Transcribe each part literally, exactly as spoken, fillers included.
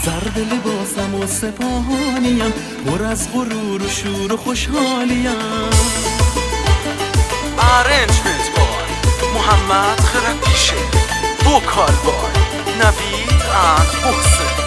زرد لباسم و سپاهانیم، پر از غرور و شور و خوشحالیم. ارنجمنت بای محمد خرپیشه، وکال بای نوید اند محسن.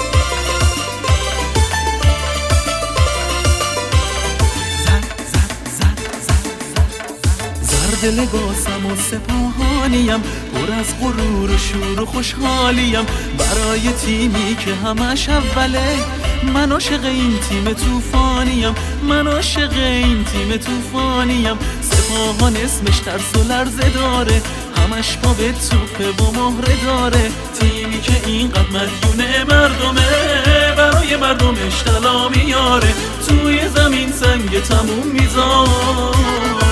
زرد لباسم و سپاهانیم، پر از غرور و شور و خوشحالیم. برای تیمی که همش اوله، من عاشق این تیم طوفانیم، من عاشق این تیم طوفانیم. سپاهان اسمش ترس و لرزه داره، همش پا به توپه و مهره داره. تیمی که اینقدر مدیون مردمه، برای مردمش طلا میاره، توی زمین سنگ تموم میذاره.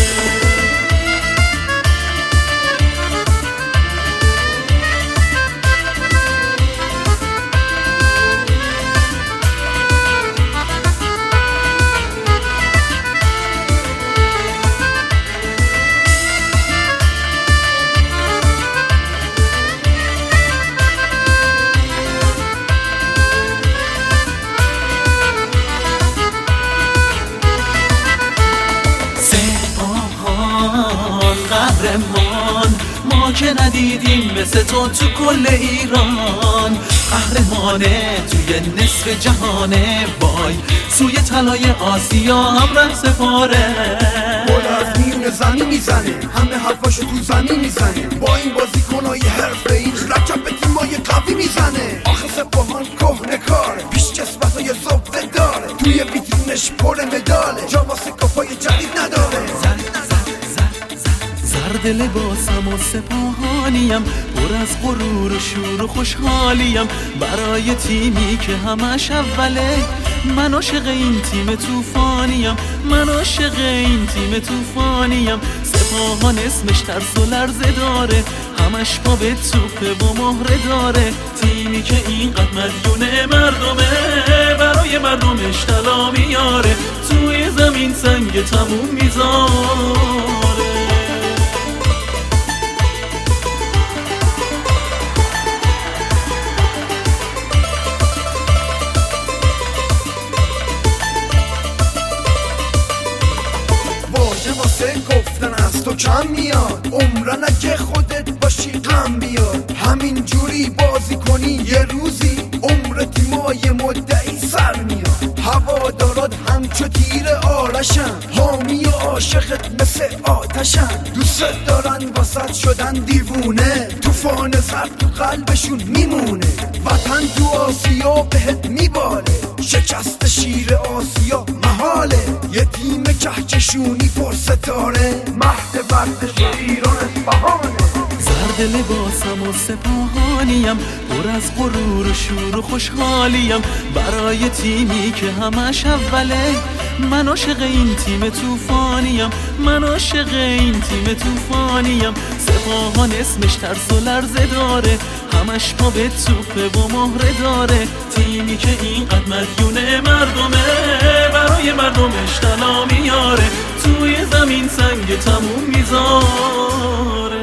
قهرمان ما که ندیدیم مثل تو تو کل ایران. قهرمانه توی نصف جهانه، وای سوی طلای آسیا هم ره سپاره. گل از میون زمین میزنه، همه حرفاشو تو زمین میزنه. با این بازیکنای حرفه‌ای رکب به تیمای قوی میزنه. آخه سپاهان کهنه کاره، پیش کسبتای زبده داره، توی ویترینش پر مداله، جا واسه کاپای جدید نداره. زرد لباسم و سپاهانیم، پر از غرور و شور و خوشحالیم. برای تیمی که همش اوله، من عاشق این تیم طوفانیم، من عاشق این تیم طوفانیم. سپاهان اسمش ترس و لرزه داره، همش پا به توپه و مهره داره. تیمی که اینقدر مدیون مردمه، برای مردمش طلا میاره، توی زمین سنگ تموم میذاره. گفتن از تو کم میاد، عمرن اگه خودت باشی غم بیاد. همین جوری بازی کنی یه روزی، عمر تیمای مدعی سر میاد. هوادارات همچو تیر آرشن، حامی و عاشقت مثل آتشن. دوست دارن واسط شدن دیوونه، طوفان زرد تو قلبشون میمونه. وطن تو آسیا بهت میباله، شکست شیر آسیا محاله. یه تیم کهکشونی پر ستاره، مهد ورزش ایران اصفهانه. زرد لباسم و سپاهانیم، پر از غرور و شور و خوشحالیم. برای تیمی که همش اوله، من عاشق این تیم طوفانیم، من عاشق این تیم طوفانیم. سپاهان اسمش ترس و لرزه داره، همش پا به توپه و مهره داره. تیمی که اینقدر مدیون مردمه، برای مردمش طلا میاره، توی زمین سنگ تموم میذاره.